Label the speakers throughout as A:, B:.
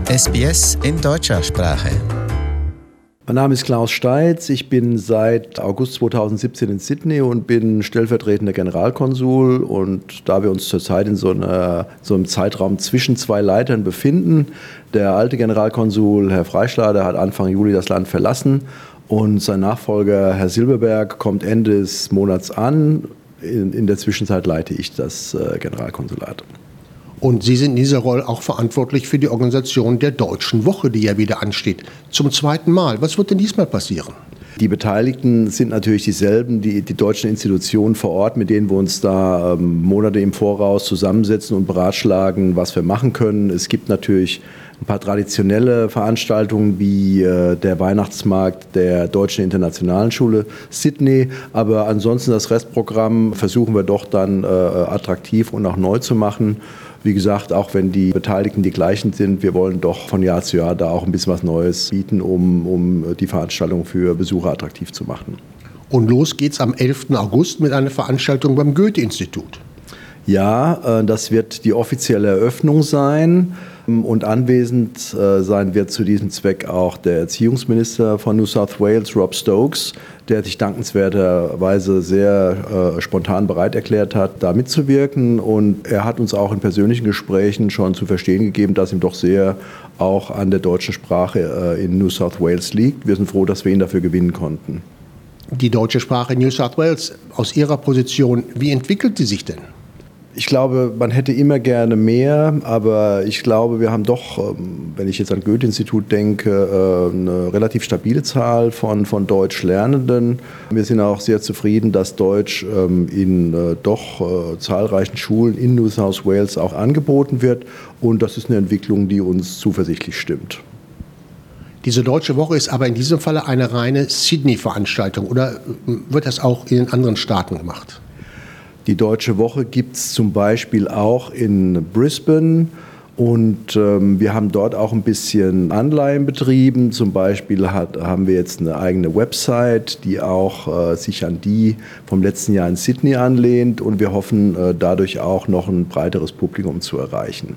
A: SBS in deutscher Sprache.
B: Mein Name ist Klaus Steitz, ich bin seit August 2017 in Sydney und bin stellvertretender Generalkonsul. Und da wir uns zurzeit in so einem Zeitraum zwischen zwei Leitern befinden, der alte Generalkonsul, Herr Freischlader, hat Anfang Juli das Land verlassen und sein Nachfolger, Herr Silberberg, kommt Ende des Monats an. In der Zwischenzeit leite ich das Generalkonsulat.
C: Und Sie sind in dieser Rolle auch verantwortlich für die Organisation der Deutschen Woche, die ja wieder ansteht. Zum zweiten Mal. Was wird denn diesmal passieren?
B: Die Beteiligten sind natürlich dieselben, die deutschen Institutionen vor Ort, mit denen wir uns da Monate im Voraus zusammensetzen und beratschlagen, was wir machen können. Es gibt natürlich ein paar traditionelle Veranstaltungen wie der Weihnachtsmarkt der Deutschen Internationalen Schule Sydney, aber ansonsten das Restprogramm versuchen wir doch dann attraktiv und auch neu zu machen. Wie gesagt, auch wenn die Beteiligten die gleichen sind, wir wollen doch von Jahr zu Jahr da auch ein bisschen was Neues bieten, um die Veranstaltung für Besucher attraktiv zu machen.
C: Und los geht's am 11. August mit einer Veranstaltung beim Goethe-Institut.
B: Ja, das wird die offizielle Eröffnung sein. Und anwesend sein wird zu diesem Zweck auch der Erziehungsminister von New South Wales, Rob Stokes, der sich dankenswerterweise sehr spontan bereit erklärt hat, da mitzuwirken. Und er hat uns auch in persönlichen Gesprächen schon zu verstehen gegeben, dass ihm doch sehr auch an der deutschen Sprache in New South Wales liegt. Wir sind froh, dass wir ihn dafür gewinnen konnten.
C: Die deutsche Sprache in New South Wales, aus Ihrer Position, wie entwickelt sie sich denn?
B: Ich glaube, man hätte immer gerne mehr, aber ich glaube, wir haben doch, wenn ich jetzt an Goethe-Institut denke, eine relativ stabile Zahl von Deutschlernenden. Wir sind auch sehr zufrieden, dass Deutsch in doch zahlreichen Schulen in New South Wales auch angeboten wird. Und das ist eine Entwicklung, die uns zuversichtlich stimmt.
C: Diese Deutsche Woche ist aber in diesem Falle eine reine Sydney-Veranstaltung, oder wird das auch in den anderen Staaten gemacht?
B: Die Deutsche Woche gibt es zum Beispiel auch in Brisbane und wir haben dort auch ein bisschen Anleihen betrieben. Zum Beispiel haben wir jetzt eine eigene Website, die auch sich an die vom letzten Jahr in Sydney anlehnt, und wir hoffen dadurch auch noch ein breiteres Publikum zu erreichen.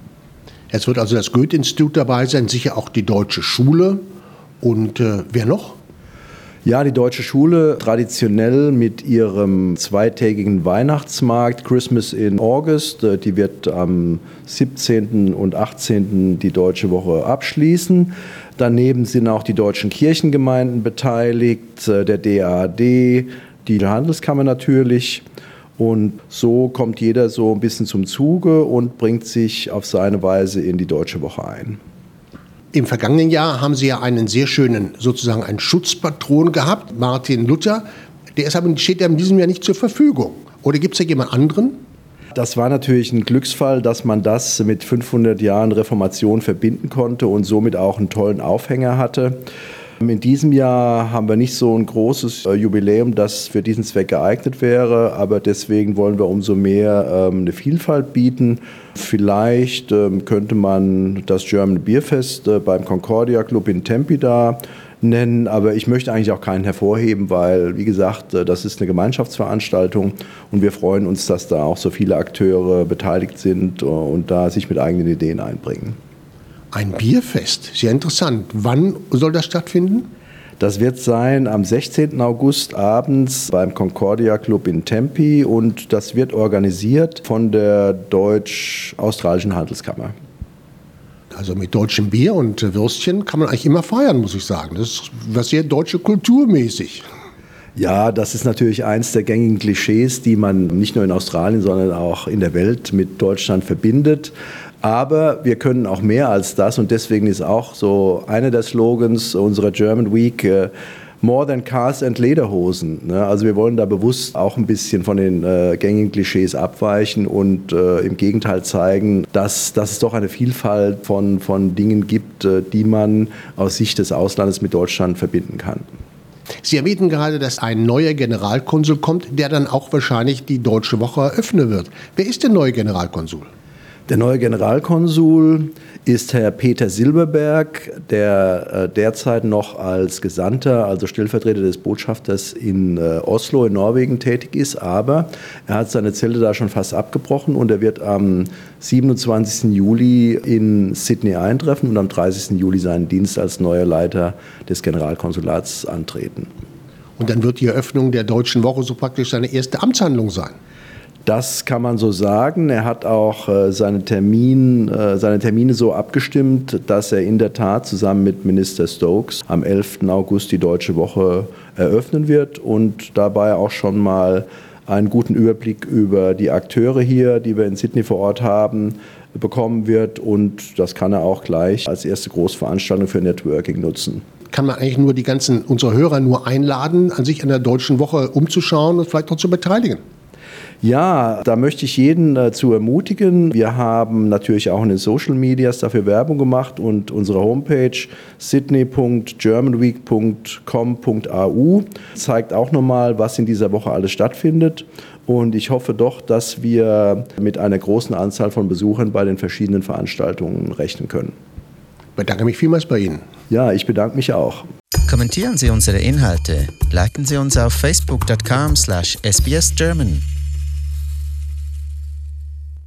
C: Es wird also das Goethe-Institut dabei sein, sicher auch die Deutsche Schule und wer noch?
B: Ja, die Deutsche Schule traditionell mit ihrem zweitägigen Weihnachtsmarkt Christmas in August. Die wird am 17. und 18. die Deutsche Woche abschließen. Daneben sind auch die deutschen Kirchengemeinden beteiligt, der DAAD, die Handelskammer natürlich. Und so kommt jeder so ein bisschen zum Zuge und bringt sich auf seine Weise in die Deutsche Woche ein.
C: Im vergangenen Jahr haben Sie ja einen sehr schönen, sozusagen einen Schutzpatron gehabt, Martin Luther. Steht in diesem Jahr nicht zur Verfügung. Oder gibt es da jemand anderen?
B: Das war natürlich ein Glücksfall, dass man das mit 500 Jahren Reformation verbinden konnte und somit auch einen tollen Aufhänger hatte. In diesem Jahr haben wir nicht so ein großes Jubiläum, das für diesen Zweck geeignet wäre, aber deswegen wollen wir umso mehr eine Vielfalt bieten. Vielleicht könnte man das German Beerfest beim Concordia Club in Tempe da nennen, aber ich möchte eigentlich auch keinen hervorheben, weil, wie gesagt, das ist eine Gemeinschaftsveranstaltung und wir freuen uns, dass da auch so viele Akteure beteiligt sind und da sich mit eigenen Ideen einbringen.
C: Ein Bierfest, sehr interessant. Wann soll das stattfinden?
B: Das wird sein am 16. August abends beim Concordia Club in Tempe und das wird organisiert von der Deutsch-Australischen Handelskammer.
C: Also mit deutschem Bier und Würstchen kann man eigentlich immer feiern, muss ich sagen. Das ist was sehr deutsche kulturmäßig.
B: Ja, das ist natürlich eins der gängigen Klischees, die man nicht nur in Australien, sondern auch in der Welt mit Deutschland verbindet. Aber wir können auch mehr als das und deswegen ist auch so einer der Slogans unserer German Week More than Cars and Lederhosen. Also wir wollen da bewusst auch ein bisschen von den gängigen Klischees abweichen und im Gegenteil zeigen, dass es doch eine Vielfalt von Dingen gibt, die man aus Sicht des Auslandes mit Deutschland verbinden kann.
C: Sie erwähnten gerade, dass ein neuer Generalkonsul kommt, der dann auch wahrscheinlich die Deutsche Woche eröffnen wird. Wer ist der neue Generalkonsul?
B: Der neue Generalkonsul ist Herr Peter Silberberg, der derzeit noch als Gesandter, also Stellvertreter des Botschafters in Oslo in Norwegen tätig ist. Aber er hat seine Zelte da schon fast abgebrochen und er wird am 27. Juli in Sydney eintreffen und am 30. Juli seinen Dienst als neuer Leiter des Generalkonsulats antreten.
C: Und dann wird die Eröffnung der Deutschen Woche so praktisch seine erste Amtshandlung sein.
B: Das kann man so sagen. Er hat auch seine Termine so abgestimmt, dass er in der Tat zusammen mit Minister Stokes am 11. August die Deutsche Woche eröffnen wird und dabei auch schon mal einen guten Überblick über die Akteure hier, die wir in Sydney vor Ort haben, bekommen wird. Und das kann er auch gleich als erste Großveranstaltung für Networking nutzen.
C: Kann man eigentlich nur unsere Hörer nur einladen, an sich an der Deutschen Woche umzuschauen und vielleicht auch zu beteiligen?
B: Ja, da möchte ich jeden dazu ermutigen. Wir haben natürlich auch in den Social Medias dafür Werbung gemacht und unsere Homepage sydney.germanweek.com.au zeigt auch nochmal, was in dieser Woche alles stattfindet. Und ich hoffe doch, dass wir mit einer großen Anzahl von Besuchern bei den verschiedenen Veranstaltungen rechnen können.
C: Ich bedanke mich vielmals bei Ihnen.
B: Ja, ich bedanke mich auch.
A: Kommentieren Sie unsere Inhalte, liken Sie uns auf facebook.com/sbsgerman.